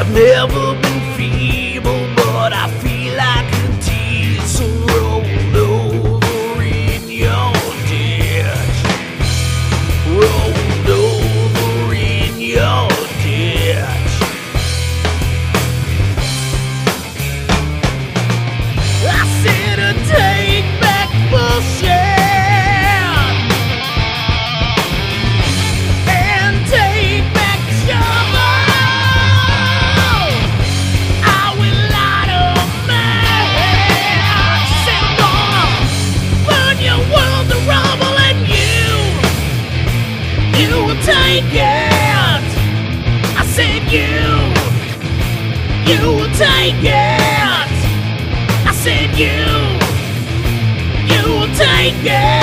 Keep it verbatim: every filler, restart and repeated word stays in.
Never been feeble, but I feel like a diesel rolled over in your ditch. Rolled over in your ditch. I said to take back bullshit and take back the shovel. I will light a match. Said I'm gonna burn your world to rubble, and you, you will take it. I said you, you will take it. I said you, you will take it.